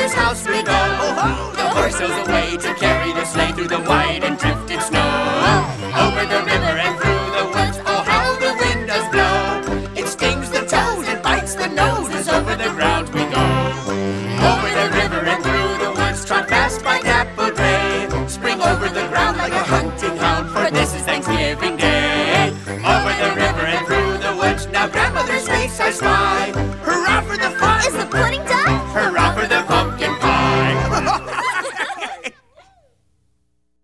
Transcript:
father's house we go. The horse goes away to carry the sleigh through the wide and drifted snow. Over the river